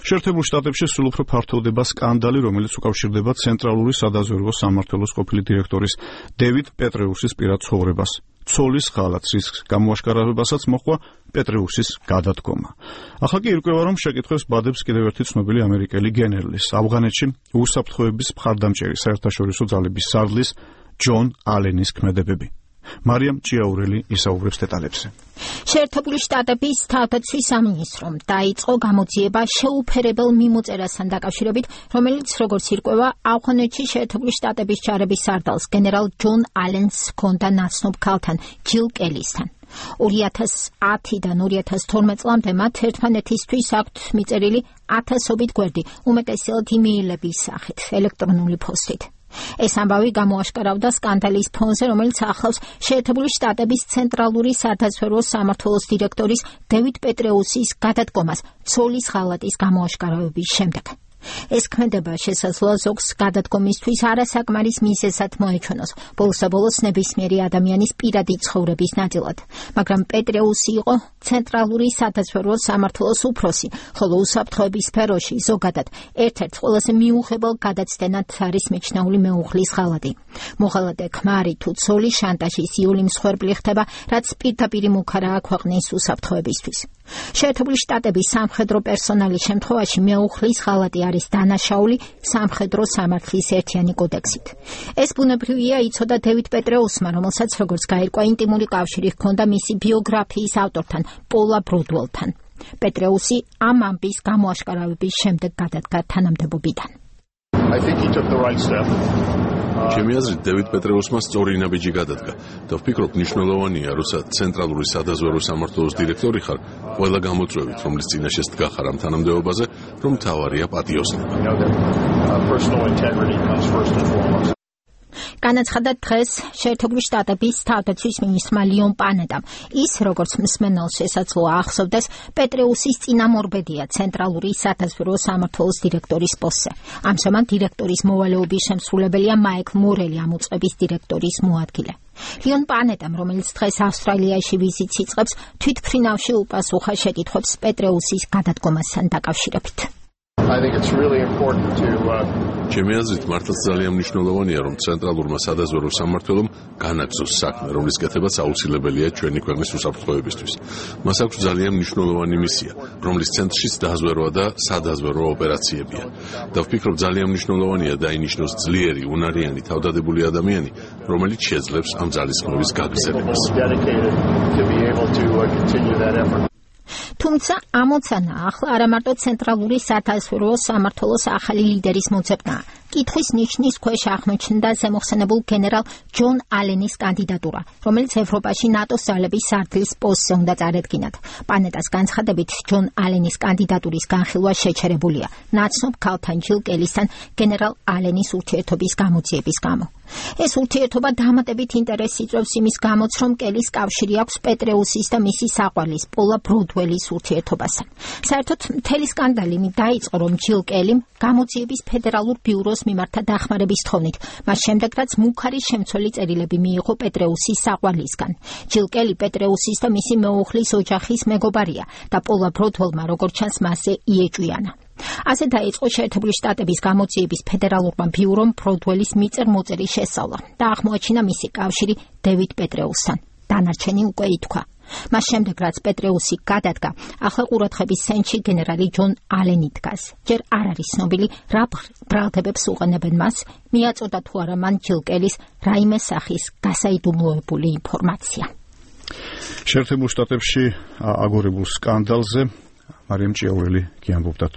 შეერთებულ შტატებში სულ უფრო ფართოვდება სკანდალი, რომელიც უკავშირდება ცენტრალური სადაზვერვო სამმართველოს ყოფილი დირექტორის დევიდ პეტრეუსის პირად ცხოვრებას. ცოლის ხალათს რისკს გამოაშკარავებასაც მოჰყვა პეტრეუსის გადადგომა. ახლა კი ირკვევა, რომ შეკითხვებს ბადებს კიდევ ერთი ცნობილი ამერიკელი გენერლის, ავღანეთში უსაფრთხოების მხარდამჭერი საერთაშორისო ძალების სარდლის ჯონ ალენის ქმედებები. მარიამ ჭიაურელი ისაუბრებს დეტალებზე. შეერთებული შტატების თავდაცვის სამინისტრომ დაიწყო გამოძიება შეუფერებელ მიმოწერასთან დაკავშირებით, რომელიც როგორც ირკვევა, ავღანეთში შეერთებული შტატების ჯარების სარდალს გენერალ ჯონ ალენს ჰქონდა ნაცნობ ქალთან ჯილ კელისთან. 2010-დან 2012 წლამდე მათ ერთმანეთისთვის აქვთ მიწერილი ათასობით გვერდი, უმეტესად იმეილების სახით, ელექტრონული ფოსტით. ეს ამბავი გამოაშკარავდა სკანდალის ფონზე, რომელიც ახლავს შეერთებული შტატების ცენტრალური სადაზვერვო სამმართველოს დირექტორის დევიდ პეტრეუსის გადადგომას ცოლის ღალატის გამოაშკარავების შემდეგ. ეს ქმედება შესაძლოა ზოგს გადადგომისთვის არასაკმარის მიზეზად მოეჩვენოს, ბოლოს ნებისმიერი ადამიანის პირადი ცხოვრების ნაწილად. მაგრამ პეტრეუსი იყო ცენტრალური სადაზვერვო სამმართველოს უფროსი, ხოლო უსაფრთხოების სფეროში ზოგადად ერთ-ერთ ყველაზე მიუღებელ გადაცდენად არის მიჩნეული მეუღლის ღალატი. მოღალატე ქმარი თუ ცოლის შანტაჟის იული მსხვერპლი ხდება, რაც პირდაპირი მუქარაა ქვეყნის უსაფრთხოებისთვის. შეერთებული შტატების სამხედრო პერსონალის შემთხვევაში მეუღლის ღალატი არის დანაშაული სამხედრო სამართლის ერთიანი კოდექსით. ეს ბუნებრივია იცოდა დევიდ პეტრეუსმა, რომელსაც როგორც გაირკვა ინტიმური კავშირი ჰქონდა მისი ბიოგრაფიის ავტორთან, პოლა ბროდველთან. პეტრეუსი ამ ამბის გამოაშკარავების შემდეგ გადადგა თანამდებობიდან. ჩემი აზრით, დევიდ პეტრეუსმა სწორი ნაბიჯი გადადგა და ვფიქრობ, მნიშვნელოვანია, როცა ცენტრალური სადაზვერვო სამმართველოს დირექტორი ხარ, ყველა გამოწვევით, რომლის წინაშე დგახარ ამ თანამდებობაზე, რომ მთავარია პატიოსნება. განაცხადა დღეს შეერთებული შტატების თავდაცვის მინისტრმა ლიონ პანეტამ. ის, როგორც მსმენელს შესაძლოა ახსოვდეს, პეტრეუსის წინამორბედია ცენტრალური სადაზვერვო სამმართველოს დირექტორის პოსტზე. ამჟამად დირექტორის მოვალეობის შემსრულებელია მაიკლ მორელი, ამოწყების დირექტორის მოადგილე. ლიონ პანეტამ, რომელიც დღეს ავსტრალიაში ვიზიტს იწყებს, თვითმფრინავში უპასუხა შეკითხვებს პეტრეუსის გადადგომასთან დაკავშირებით. ჩემი აზრით, მართლაც ძალიან მნიშვნელოვანია, რომ ცენტრალურმა სადაზვერვო სამმართველომ განაგზოს საქმე, რომლის კეთებაც აუცილებელია ჩვენი ქვეყნის უსაფრთხოებისთვის. მას აქვს ძალიან მნიშვნელოვანი მისია, რომლის ცენტრშიც დაზვერვა და სადაზვერვო ოპერაციებია. და ვფიქრობ, ძალიან მნიშვნელოვანია დაინიშნოს ძლიერი, უნარიანი, თავდადებული ადამიანი, რომელიც შეძლებს ამ ძალისხმევის გაგრძელებას. თუმცა ამოცანა ახლა არა მარტო ცენტრალური სადაზვერვო სამმართველოს ახალი ლიდერის მოძებნაა. კითხვის ნიშნის ქვეშ აღმოჩნდა ზემოხსენებულ გენერალ ჯონ ალენის კანდიდატურა, რომელიც ევროპაში ნატოს ძალების სარდლის პოსტზე უნდა წარედგინათ. პანეტას განცხადებით, ჯონ ალენის კანდიდატურის განხილვა შეჩერებულია ნაცნობ ქალთან ჯილ კელისთან გენერალ ალენის ურთიერთობის გამოძიების გამო. ეს ურთიერთობა დამატებით ინტერესს იწვევს იმის გამოც, რომ კელის კავშირი აქვს პეტრეუსის და მისი საყვარლის პოლა ბროდველის ურთიერთობასთან. საერთოდ მთელი სკანდალი დაიწყო, რომ ჯილ კელიმ გამოძიების ფედერალურ ბიუროს მიმართა დახმარების თხოვნით, მას შემდეგ რაც მუქარი შემცველი წერილები მიიღო პეტრეუსის საყვარლისგან. ჯილ კელი პეტრეუსის და მისი მეუღლის ოჯახის მეგობარია და პოლა ბროდველმა, როგორც ჩანს, მასზე იეჭვიანა. ასე დაიწყო შეერთებული შტატების გამოძიების ფედერალურმა ბიურომ ბროდველის მიწერ-მოწერის შესწავლა და აღმოაჩინა მისი კავშირი დევიდ პეტრეუსთან. დანარჩენი უკვე ითქვა. მას შემდეგ, რაც პეტრეუსი გადადგა, ახლა ყურადღების ცენტრში გენერალი ჯონ ალენი დგას. ჯერ არ არის ცნობილი, რა ბრალდებებს უყენებენ მას, მიაწოდა თუ არა მან ჯილ კელის რაიმე სახის გასაიდუმლოებული ინფორმაცია. შეერთებულ შტატებში აგორებულ სკანდალზე მარიამ ჭიაურელი კი ამბობდა.